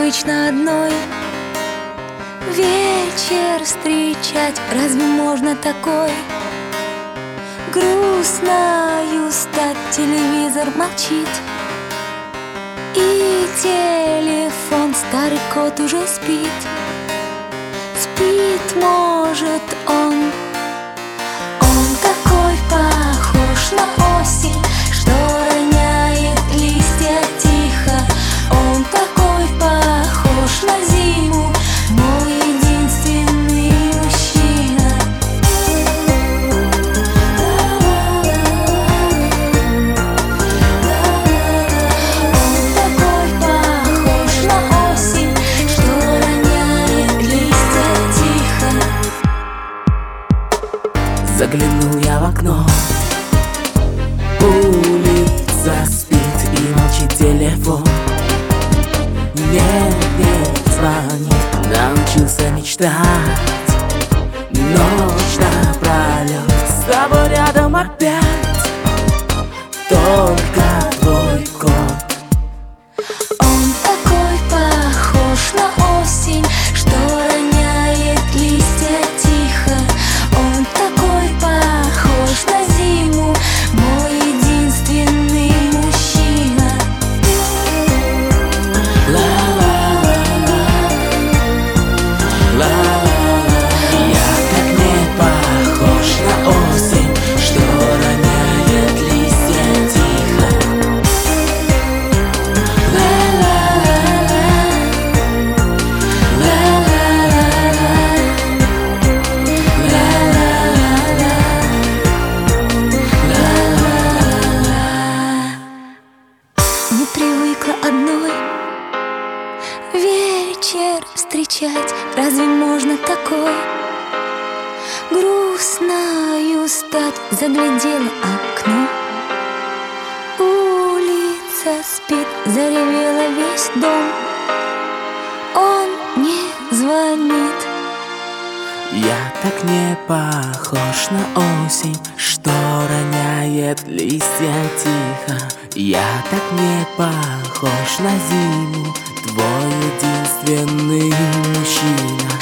привычно одной вечер встречать. Разве можно такой грустною стать? Телевизор молчит, и телефон, старый кот уже спит. Спит, может, он такой похож на осень, что роняет листья тихо. Он такой похож на зиму, мой единственный мужчина. Он такой похож на осень, что роняет листья тихо. Заглянул я в окно, улица спит и молчит телефон. Не звонит, научился мечтать ночь напролет. С тобой рядом опять только твой кот. Он такой похож на осень, что роняет листья тихо. Он такой похож на зиму, мой единственный мужчина. Я так не похож на осень, что роняет листья тихо. Не привыкла одной вечер встречать. Разве можно такой грустною стать? Заглядела окно, улица спит, заревела весь дом. Он не звонит. Я так не похож на осень, что роняет листья тихо. Я так не похож на зиму, твой единственный мужчина.